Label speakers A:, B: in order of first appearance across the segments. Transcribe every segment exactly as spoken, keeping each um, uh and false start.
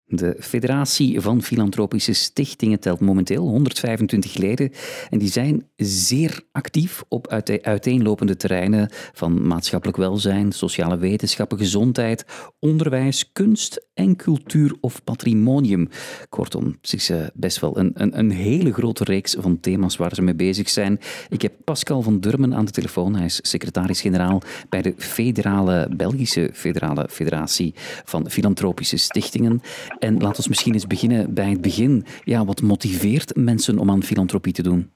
A: De Federatie van Filantropische Stichtingen telt momenteel honderdvijfentwintig leden en die zijn zeer actief op uiteenlopende terreinen van maatschappelijk welzijn, sociale wetenschappen, gezondheid, onderwijs, kunst en cultuur of patrimonium. Kortom, het is best wel een, een, een hele grote reeks van thema's waar ze mee bezig zijn. Ik heb Pascal van Durmen aan de telefoon. Hij is secretaris-generaal bij de Federale, Belgische Federale Federatie van Filantropische Stichtingen. En laten we misschien eens beginnen bij het begin. Ja, wat motiveert mensen om aan filantropie te doen?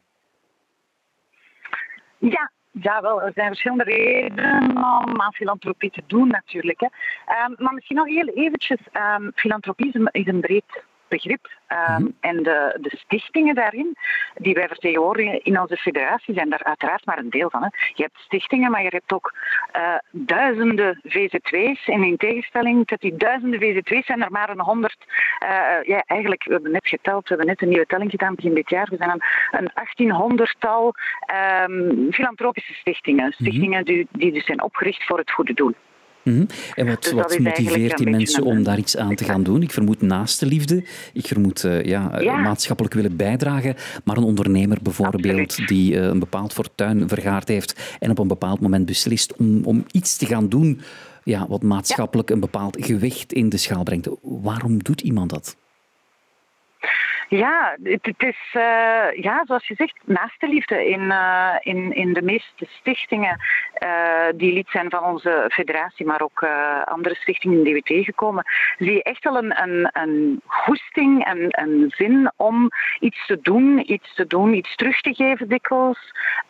B: Ja, ja wel, er zijn verschillende redenen om aan filantropie te doen natuurlijk. Hè. Um, maar misschien nog heel eventjes, um, filantropie is een, is een breed begrip. Um, mm-hmm. En de, de stichtingen daarin, die wij vertegenwoordigen in onze federatie, zijn daar uiteraard maar een deel van. Hè. Je hebt stichtingen, maar je hebt ook uh, duizenden V Z W's. En in tegenstelling tot die duizenden V Z W's zijn er maar een honderd. Uh, ja, eigenlijk, we hebben net geteld, we hebben net een nieuwe telling gedaan begin dit jaar. We zijn een, een achttienhonderdtal um, filantropische stichtingen. Stichtingen mm-hmm. die, die dus zijn opgericht voor het goede doel.
A: Mm-hmm. En wat, dus wat motiveert die mensen om daar iets aan te gaan doen? Ik vermoed naaste liefde, ik vermoed uh, ja, ja. maatschappelijk willen bijdragen, maar een ondernemer bijvoorbeeld Absoluut. die uh, een bepaald fortuin vergaard heeft en op een bepaald moment beslist om, om iets te gaan doen ja, wat maatschappelijk ja. een bepaald gewicht in de schaal brengt. Waarom doet iemand dat?
B: Ja, het, het is, uh, ja, zoals je zegt, naaste liefde. In, uh, in, in de meeste stichtingen uh, die lid zijn van onze federatie, maar ook uh, andere stichtingen die we tegenkomen, zie je echt al een, een, een goesting en een zin om iets te doen, iets te doen, iets terug te geven dikwijls.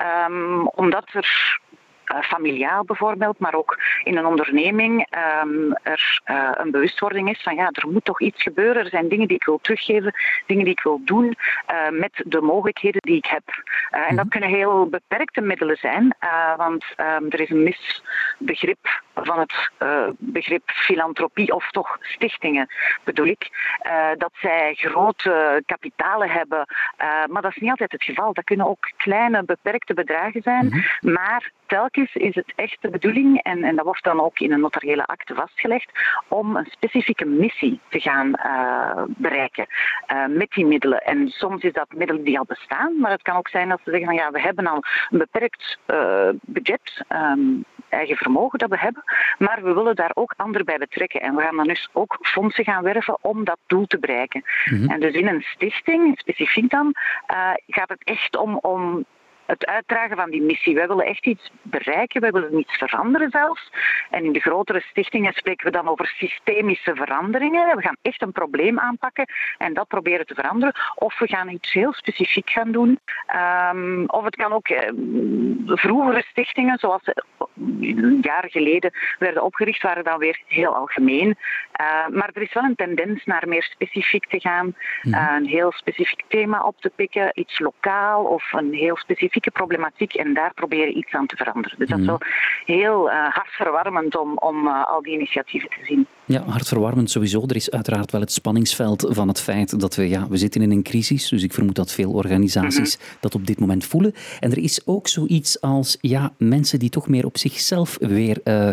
B: Um, omdat er Uh, familiaal bijvoorbeeld, maar ook in een onderneming um, er uh, een bewustwording is van ja, er moet toch iets gebeuren. Er zijn dingen die ik wil teruggeven, dingen die ik wil doen uh, met de mogelijkheden die ik heb. Uh, en dat kunnen heel beperkte middelen zijn, uh, want um, er is een misbegrip van het uh, begrip filantropie of toch stichtingen, bedoel ik, uh, dat zij grote kapitalen hebben, uh, maar dat is niet altijd het geval. Dat kunnen ook kleine, beperkte bedragen zijn, mm-hmm. maar telkens is het echt de bedoeling, en, en dat wordt dan ook in een notariële akte vastgelegd, om een specifieke missie te gaan uh, bereiken uh, met die middelen. En soms is dat middelen die al bestaan, maar het kan ook zijn dat ze zeggen van ja, we hebben al een beperkt uh, budget, um, eigen vermogen dat we hebben, maar we willen daar ook anderen bij betrekken. En we gaan dan dus ook fondsen gaan werven om dat doel te bereiken. Mm-hmm. En dus in een stichting, specifiek dan, uh, gaat het echt om, om het uitdragen van die missie. Wij willen echt iets bereiken, wij willen iets veranderen zelfs. En in de grotere stichtingen spreken we dan over systemische veranderingen. We gaan echt een probleem aanpakken en dat proberen te veranderen. Of we gaan iets heel specifiek gaan doen. Um, of het kan ook uh, vroegere stichtingen, zoals uh, jaren geleden werden opgericht, waren dan weer heel algemeen. Uh, maar er is wel een tendens naar meer specifiek te gaan. Uh, een heel specifiek thema op te pikken, iets lokaal of een heel specifiek problematiek en daar proberen iets aan te veranderen. Dus dat is wel heel uh, hartverwarmend om, om uh, al die initiatieven te zien.
A: Ja, hartverwarmend sowieso. Er is uiteraard wel het spanningsveld van het feit dat we, ja, we zitten in een crisis, dus ik vermoed dat veel organisaties mm-hmm. dat op dit moment voelen. En er is ook zoiets als, ja, mensen die toch meer op zichzelf weer uh,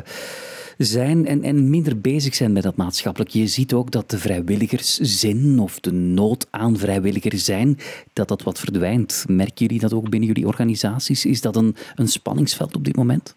A: zijn en, en minder bezig zijn met dat maatschappelijk. Je ziet ook dat de vrijwilligerszin of de nood aan vrijwilligers zijn, dat dat wat verdwijnt. Merken jullie dat ook binnen jullie organisaties? Is dat een, een spanningsveld op dit moment?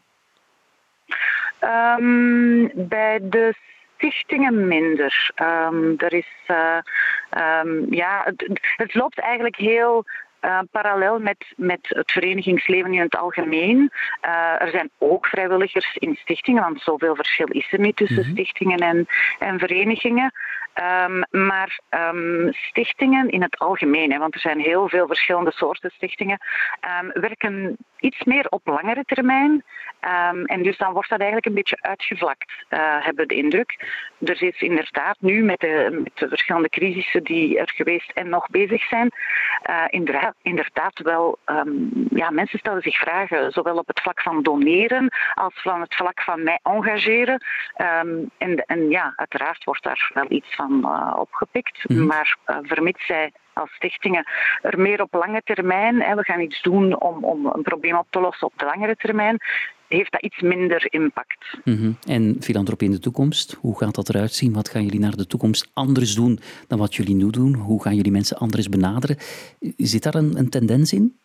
B: Um, bij de stichtingen minder. Um, er is, uh, um, ja, het, het loopt eigenlijk heel Uh, parallel met, met het verenigingsleven in het algemeen. Uh, er zijn ook vrijwilligers in stichtingen, want zoveel verschil is er niet tussen mm-hmm. stichtingen en, en verenigingen. Um, maar um, stichtingen in het algemeen, hè, want er zijn heel veel verschillende soorten stichtingen, um, werken iets meer op langere termijn. Um, en dus dan wordt dat eigenlijk een beetje uitgevlakt, uh, hebben we de indruk. Er is inderdaad nu met de, met de verschillende crisissen die er geweest en nog bezig zijn, uh, inderdaad, inderdaad wel, um, ja, mensen stellen zich vragen, zowel op het vlak van doneren als van het vlak van mij engageren. Um, en, en ja, uiteraard wordt daar wel iets van uh, opgepikt, mm-hmm. maar uh, vermits zij als stichtingen er meer op lange termijn, hè, we gaan iets doen om, om een probleem op te lossen op de langere termijn, heeft dat iets minder impact.
A: Mm-hmm. En filantropie in de toekomst, hoe gaat dat eruit zien? Wat gaan jullie naar de toekomst anders doen dan wat jullie nu doen? Hoe gaan jullie mensen anders benaderen? Zit daar een, een tendens in?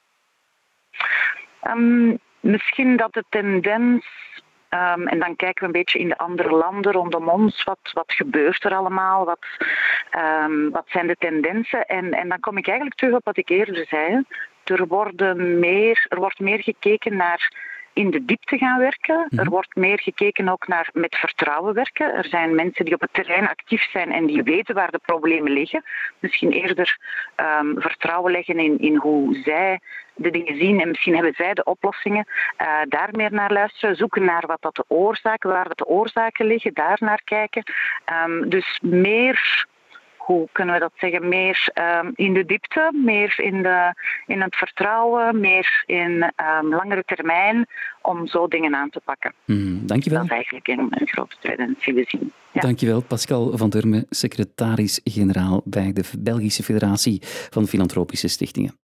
B: Um, misschien dat de tendens... Um, en dan kijken we een beetje in de andere landen rondom ons. Wat, wat gebeurt er allemaal? Wat, um, wat zijn de tendensen? En, en dan kom ik eigenlijk terug op wat ik eerder zei. Er, worden meer, er wordt meer gekeken naar in de diepte gaan werken. Mm-hmm. Er wordt meer gekeken ook naar met vertrouwen werken. Er zijn mensen die op het terrein actief zijn en die weten waar de problemen liggen. Misschien eerder um, vertrouwen leggen in, in hoe zij de dingen zien en misschien hebben zij de oplossingen. Uh, daar meer naar luisteren, zoeken naar wat dat de oorzaken, waar dat de oorzaken liggen, daar naar kijken. Um, dus meer... Hoe kunnen we dat zeggen? Meer um, in de diepte, meer in, de, in het vertrouwen, meer in um, langere termijn om zo dingen aan te pakken.
A: Mm, dankjewel.
B: Dat is eigenlijk een, een grote tendentie we zien. Ja.
A: Dankjewel, Pascal van Durme, secretaris-generaal bij de Belgische Federatie van Filantropische Stichtingen.